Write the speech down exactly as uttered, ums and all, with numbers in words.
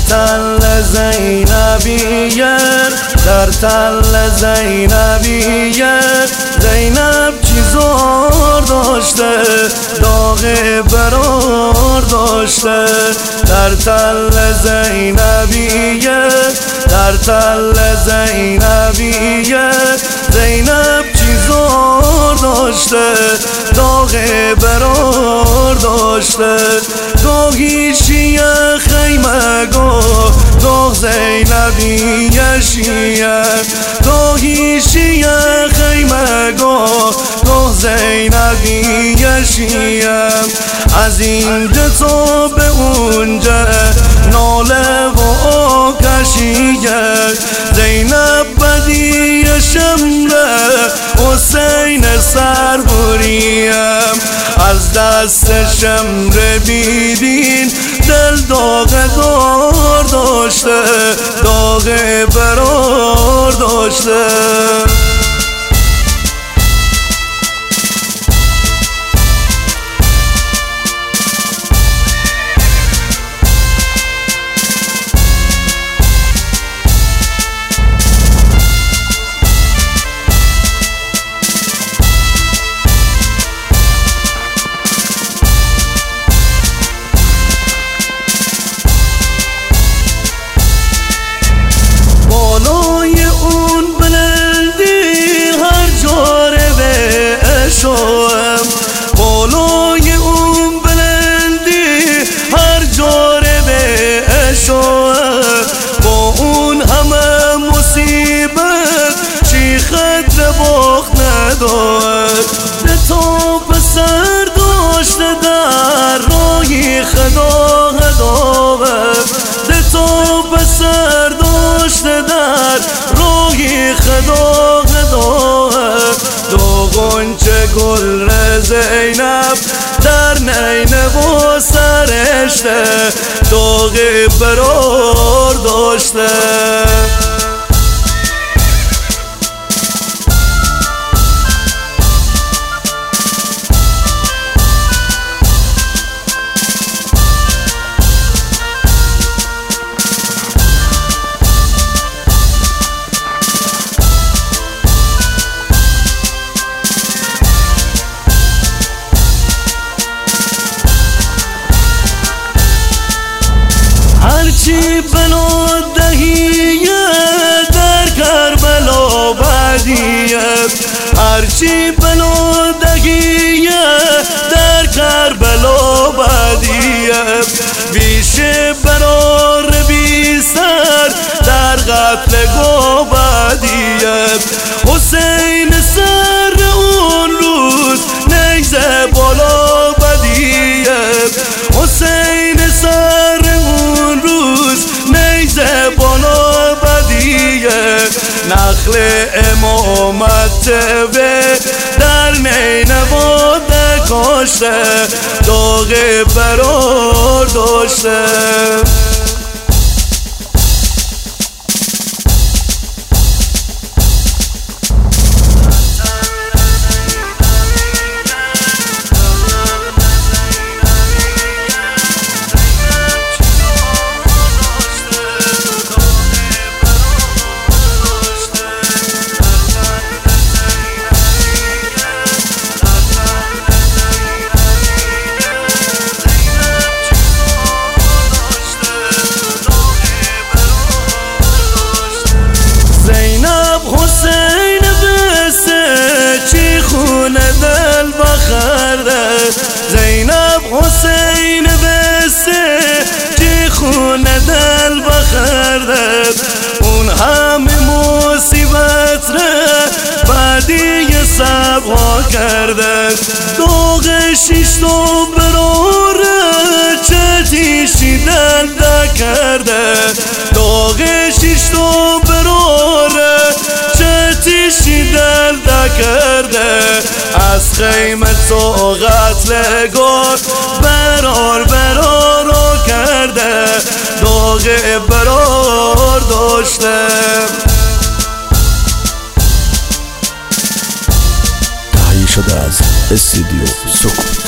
تل زینبیه، در تل زینبیه. زینب چی زار داشته، داغ برار داشته. در تل زینبیه، در تل زینبیه. زینب چی زار داشته، داغ برار داشته. گاهی شیعه خیمه گاه، گاه زینبیه شیعه. گاهی شیعه خیمه گاه، گاه زینبیه شیعه. از اینجا تا به اونجا ناله و آکشیه. زینب بدی شمره، حسین سربوریم. از دست شمره بیدین دل داغ دار داشته، داغ برار داشته. بالای اون بلندی هر جاره به اشوه. با اون همه مصیبت چی خطر باخت ندارد. به تا پسر داشته در راهی خدا هداوت. به تا پسر داشته در راهی خدا هداوت. دو غنچه گل زینب در نینه و سرشته، داغ برار داشته. هرچی بنا دهیه در کربلا بدیه. هرچی بنا دهیه در کربلا بدیه. بیش برار بی سر در قتل گوبدیه. حسین سر اون روز نیزه بالا بدیه. حسین سر اون روز نیزه بالا بدیه. نخل امامت به در نینواده کاشته، داغ برار داشته. حسین بسه چی خونه دل بخرده. زینب حسین بسه چی خونه دل بخرده. اون همه مصیبت ره بعدی سبا کرده. داغ شیشتو براره چتیشی دل ده کرده. داغ شیشتو براره چتیشی دل ده کرده. از خیمه تو قتل گار برار برار کرده. داغ برار داشته. تهیه شده از استودیو سکون.